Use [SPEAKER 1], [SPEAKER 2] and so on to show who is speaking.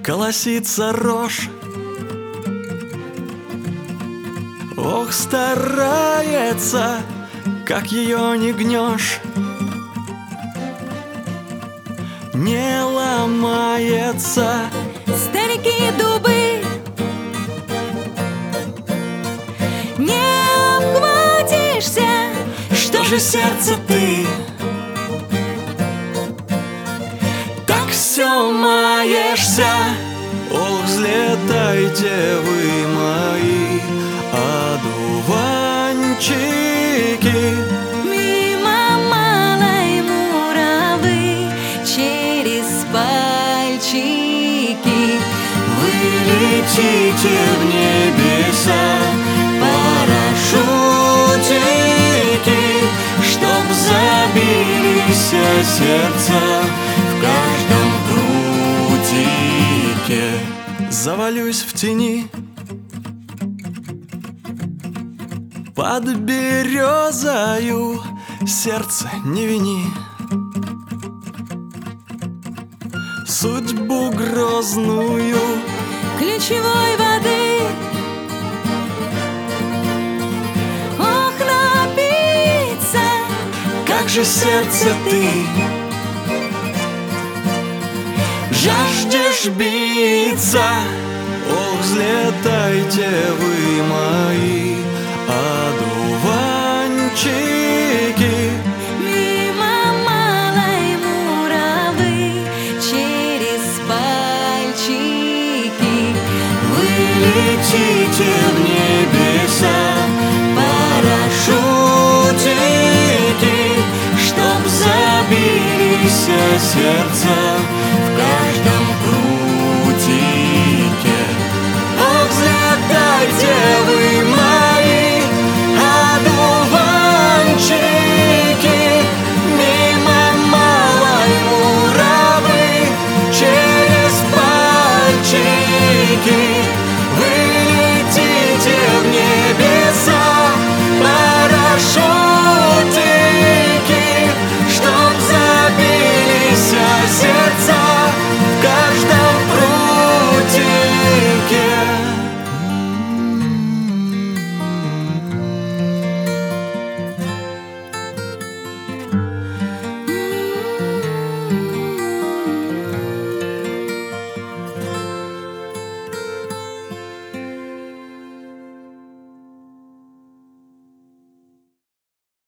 [SPEAKER 1] колосится рожь. Ох, старается, как ее не гнешь, не ломается.
[SPEAKER 2] Старики дубы не обхватишься.
[SPEAKER 1] Что же, сердце, ты так все маешься? Ох, взлетайте вы, мои одуванчики,
[SPEAKER 2] Мимо малой муравы, через пальчики.
[SPEAKER 1] вы летите в небеса, парашютики, чтоб забились сердца в каждом прутике. Завалюсь в тени под березою, сердце, не вини судьбу грозную.
[SPEAKER 2] Ключевой воды, ох, напиться.
[SPEAKER 1] Как же, сердце, ты жаждешь биться? Ох, взлетайте вы, мои одуванчики,
[SPEAKER 2] Мимо малой муравы, через пальчики.
[SPEAKER 1] вы летите в